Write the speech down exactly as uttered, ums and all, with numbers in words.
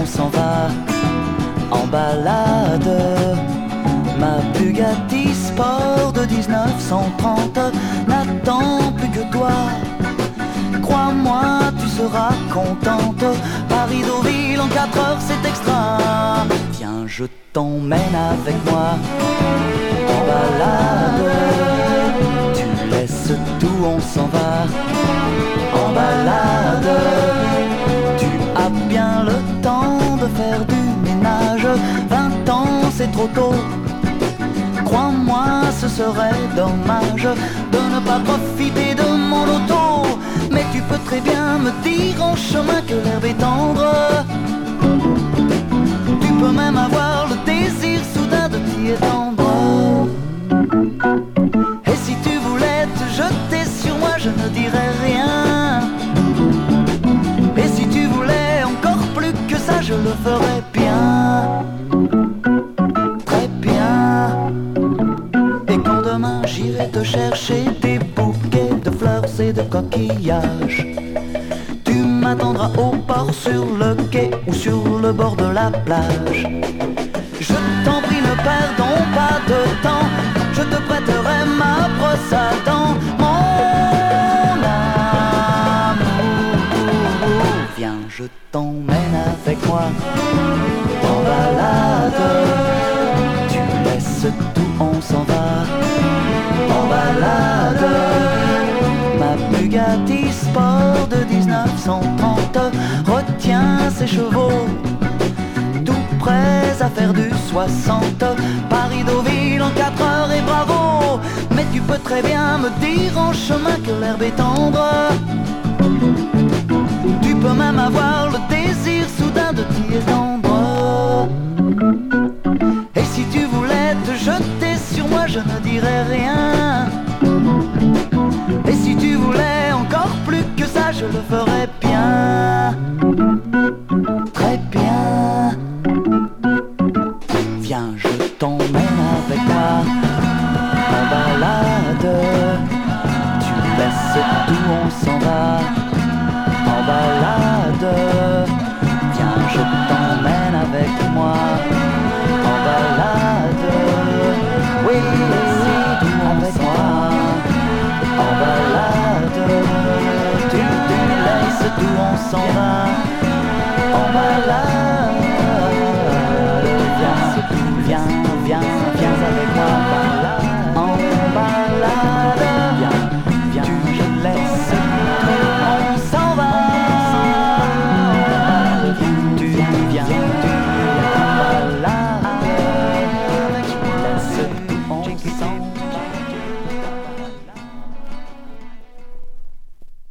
s'en va en balade. Ma Bugatti Sport de dix-neuf cent trente n'attend plus que toi. Crois-moi, tu seras contente. Paris-Deauville en quatre heures, c'est extra. Viens, je t'emmène avec moi en balade. Tu laisses tout, on s'en va en balade. Tu as bien le temps de faire du ménage. Vingt ans, c'est trop tôt. Crois-moi, ce serait dommage de ne pas profiter de mon auto. Mais tu peux très bien me dire en chemin que l'herbe est tendre. Tu peux même avoir le désir soudain de t'y étendre. Et si tu voulais te jeter sur moi, je ne dirais rien. Et si tu voulais encore plus que ça, je le ferais bien. Très bien. Et quand demain j'irai te chercher des bouquets de fleurs et de coquillages, tu m'attendras au port, sur le quai ou sur le bord de la plage. Je t'en prie, ne perdons pas de temps. Je te prêterai ma brosse à dents, mon amour. Viens, je t'emmène avec moi en balade. Tu laisses tout, on s'en va en balade. Ma Bugatti Sport de dix-neuf cent trente retient ses chevaux, tout prêts à faire du soixante. Paris-Deauville en quatre heures et bravo. Mais tu peux très bien me dire en chemin que l'herbe est tendre. Tu peux même avoir le désir soudain de t'y étendre. Et si tu voulais te jeter sur moi, je ne dirais rien. Et si tu voulais encore plus que ça, je le ferais bien. Très bien. Viens, je t'emmène avec moi en balade. Tu laisses tout, on s'en va en balade. Viens, je t'emmène avec moi en balade. Oui, laisse tout avec moi en balade. Tu, tu laisses tout, on s'en va en balade.